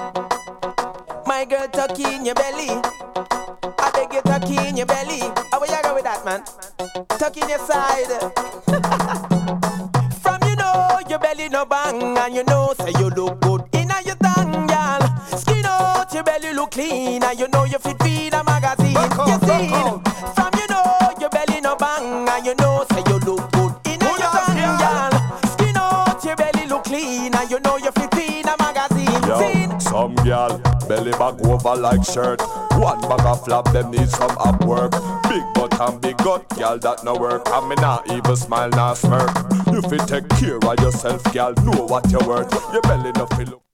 My girl, tuck in your belly. I beg you, tuck in your belly. How you go with that, man? Tuck in your side. From you know your belly no bang, and you know say you look good inna your tongue, girl. Skin out your belly look clean, and you know you fit feed a magazine. You see? From you know your belly no bang, and you know say you look good inna your tongue, girl. Skin out your belly look clean, and you know you fit feed a magazine. Yo, some girl belly back over like shirt. One bag of flap, them need some up work. Big butt and big gut, girl, that no work. And me not even smile, not smirk. You fit take care of yourself, girl, know what you're worth. Your belly no feel look.